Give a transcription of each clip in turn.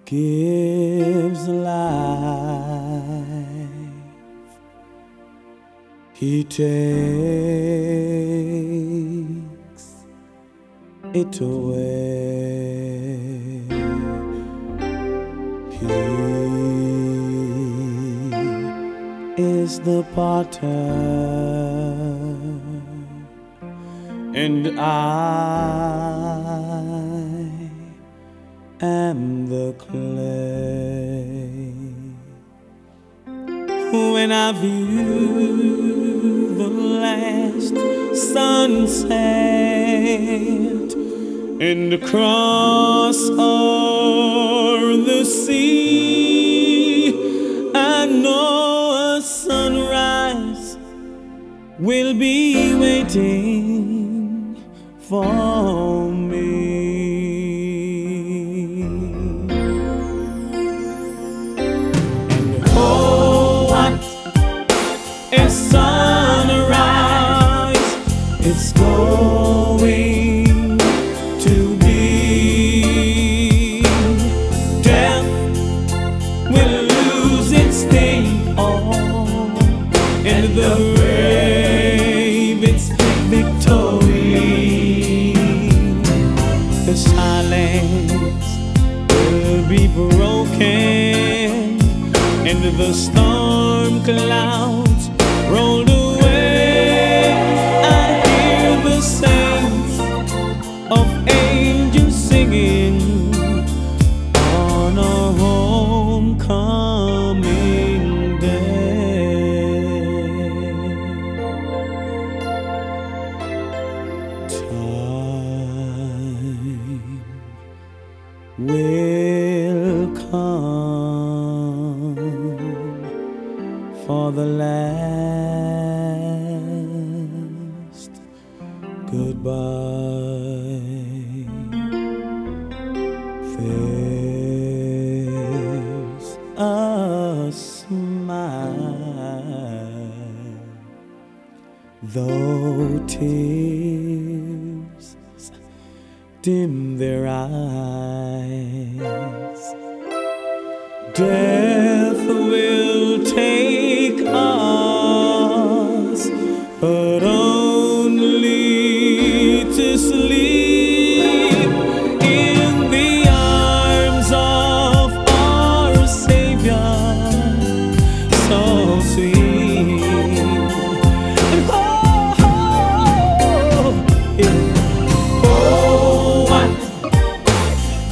gives life, He takes it away. He is the potter, and I am the clay. When I view the last sunset and across o'er the sea, I know a sunrise will be waiting for me. And oh, what a sunrise it's going to be. Death will lose its sting, oh, and the grave its victory. The silence will be broken, and the storm clouds rolled away. I hear the saints of angels singing on a homecoming day. Time will come for the last goodbye. There's a smile, though tears dim their eyes. Death will take us, but only to sleep in the arms of our Savior, so sweet. And oh, what a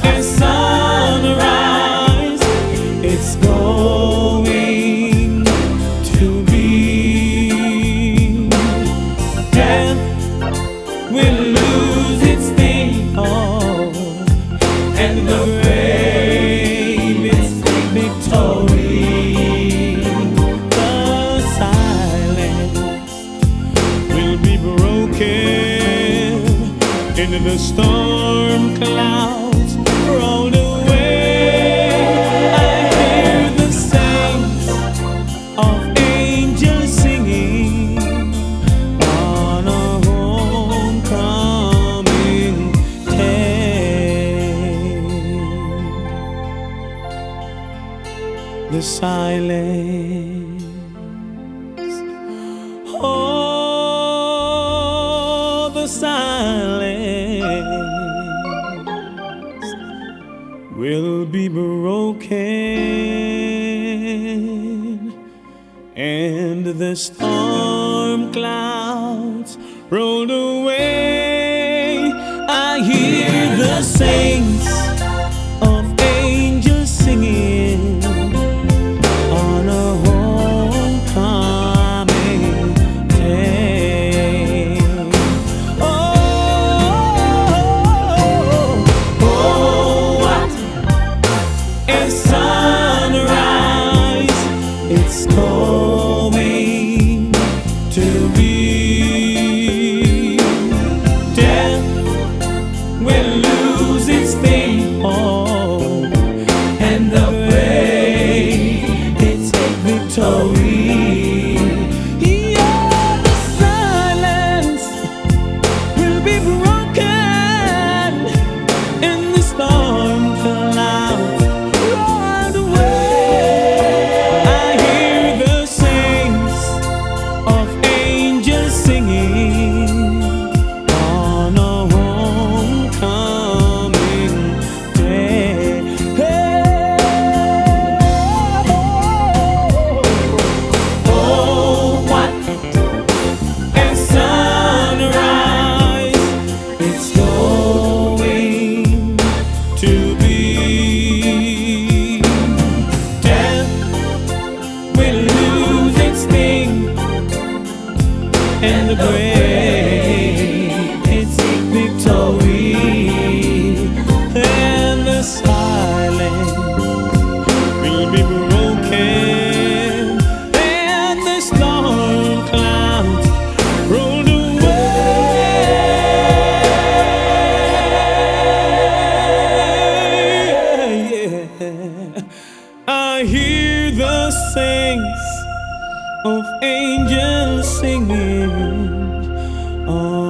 sunrise it's going to be. Death will lose its sting, oh, and the grave its victory. The silence will be broken, and the storm clouds rolled away. I hear the saints of angels singing on a homecoming day. The silence, oh, the silence will be broken, and the storm clouds rolled away. I hear the saints of angels singing on a homecoming day. Oh, what a sunrise it's going to be. singing on a homecoming day. Oh, what a sunrise it's going to be. Death will lose its sting, and the grave its victory, and the silence will be broken, and the storm clouds rolled away. I hear the saints of angels singing.